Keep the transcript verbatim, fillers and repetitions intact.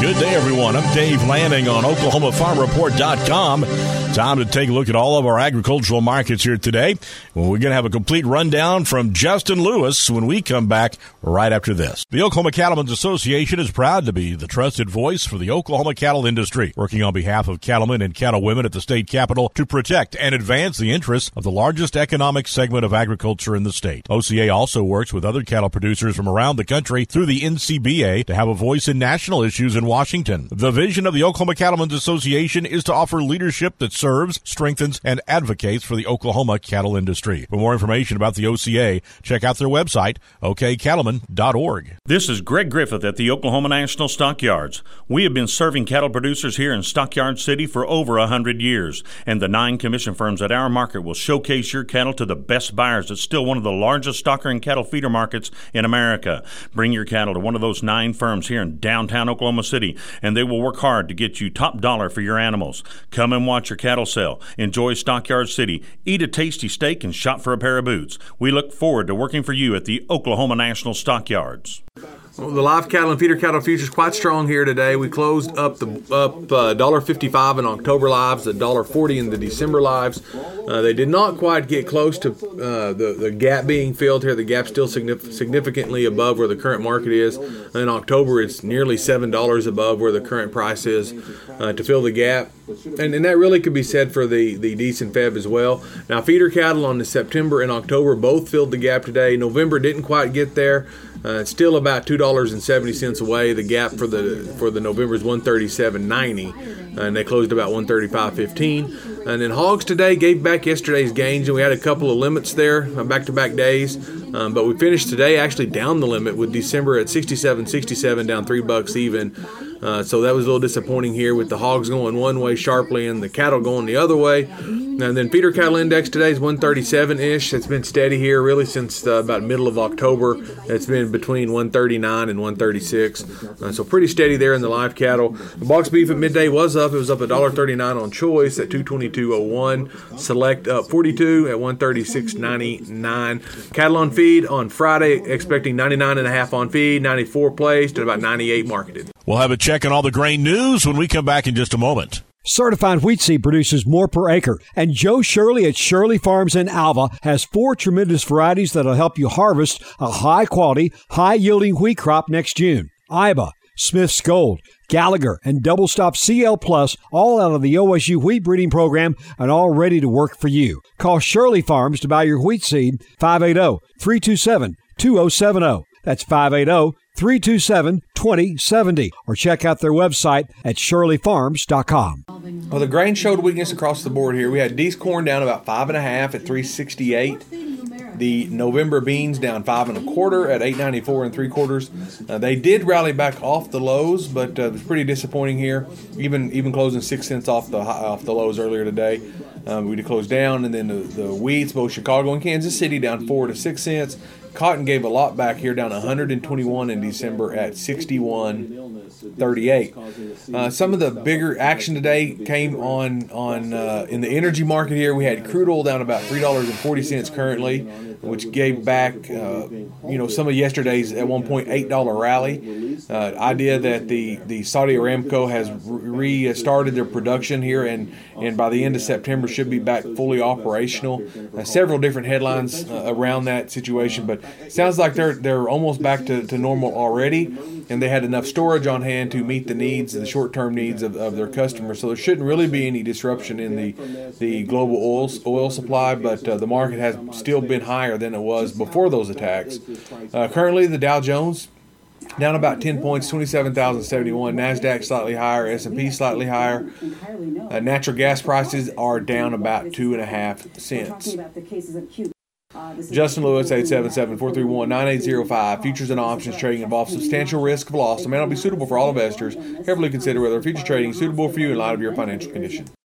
Good day, everyone. I'm Dave Lanning on Oklahoma Farm Report dot com. Time to take a look at all of our agricultural markets here today. Well, we're going to have a complete rundown from Justin Lewis when we come back right after this. The Oklahoma Cattlemen's Association is proud to be the trusted voice for the Oklahoma cattle industry, working on behalf of cattlemen and cattlewomen at the state capitol to protect and advance the interests of the largest economic segment of agriculture in the state. O C A also works with other cattle producers from around the country through the N C B A to have a voice in national issues in Washington. The vision of the Oklahoma Cattlemen's Association is to offer leadership that serves, strengthens, and advocates for the Oklahoma cattle industry. For more information about the O C A, check out their website, O K cattlemen dot org. This is Greg Griffith at the Oklahoma National Stockyards. We have been serving cattle producers here in Stockyard City for over one hundred years, and the nine commission firms at our market will showcase your cattle to the best buyers. It's still one of the largest stocker and cattle feeder markets in America. Bring your cattle to one of those nine firms here in downtown Oklahoma City, and they will work hard to get you top dollar for your animals. Come and watch your cattle sell. Enjoy Stockyard City. Eat a tasty steak and shop for a pair of boots. We look forward to working for you at the Oklahoma National Stockyards. Well, the live cattle and feeder cattle futures quite strong here today. We closed up the up uh, one dollar fifty-five in October lives, one dollar forty in the December lives. Uh, they did not quite get close to uh, the the gap being filled here. The gap's still signif- significantly above where the current market is. In October, it's nearly seven dollars above where the current price is uh, to fill the gap. And, and that really could be said for the, the decent Feb as well. Now, feeder cattle on the September and October both filled the gap today. November didn't quite get there. Uh, it's still about two dollars and seventy cents away. The gap for the for the November is one thirty-seven ninety, and they closed about one thirty-five fifteen. And then hogs today gave back yesterday's gains, and we had a couple of limits there, uh, back-to-back days. Um, but we finished today actually down the limit with December at sixty-seven sixty-seven, down three bucks even. Uh, so that was a little disappointing here with the hogs going one way sharply and the cattle going the other way. And then feeder cattle index today is one thirty-seven-ish. It's been steady here really since uh, about middle of October. It's been between one thirty-nine and one thirty-six. Uh, so pretty steady there in the live cattle. The box beef at midday was up. It was up one dollar thirty-nine on choice at two twenty-two oh one. Select up forty-two at one thirty-six ninety-nine. Cattle on feed on Friday expecting ninety-nine and a half on feed, ninety-four placed, and about ninety-eight marketed. We'll have a check on all the grain news when we come back in just a moment. Certified wheat seed produces more per acre, and Joe Shirley at Shirley Farms in Alva has four tremendous varieties that'll help you harvest a high-quality, high-yielding wheat crop next June. Iba, Smith's Gold, Gallagher, and Double Stop C L Plus, all out of the O S U wheat breeding program and all ready to work for you. Call Shirley Farms to buy your wheat seed, five eight zero, three two seven, two zero seven zero. That's five eight zero, three two seven, two zero seven zero, or check out their website at shirley farms dot com. Well, the grain showed weakness across the board here. We had D's corn down about five and a half at three sixty-eight. The November beans down five and a quarter at eight ninety-four and three quarters. Uh, they did rally back off the lows, but uh, it was pretty disappointing here. Even even closing six cents off the off the lows earlier today. Um, we did close down, and then the, the wheats, both Chicago and Kansas City, down four to six cents. Cotton gave a lot back here, down one hundred twenty-one in December at sixty-one thirty-eight. Uh, some of the bigger action today came on on uh, in the energy market here. We had crude oil down about three dollars and forty cents currently, which gave back uh, you know some of yesterday's at one point eight dollar rally. Uh, idea that the, the Saudi Aramco has restarted their production here, and, and by the end of September should be back fully operational. Uh, several different headlines uh, around that situation, but it sounds like they're they're almost back to, to normal already, and they had enough storage on hand to meet the needs, the short-term needs of, of their customers. So there shouldn't really be any disruption in the the global oil oil supply, but uh, the market has still been higher than it was before those attacks. Uh, currently, the Dow Jones down about ten points, twenty-seven thousand seventy-one. NASDAQ slightly higher, S and P slightly higher. Uh, natural gas prices are down about two and a half cents. Justin Lewis, eight seven seven, four three one, nine eight zero five. Futures and options trading involves substantial risk of loss and may not be suitable for all investors. Carefully consider whether future trading is suitable for you in light of your financial condition.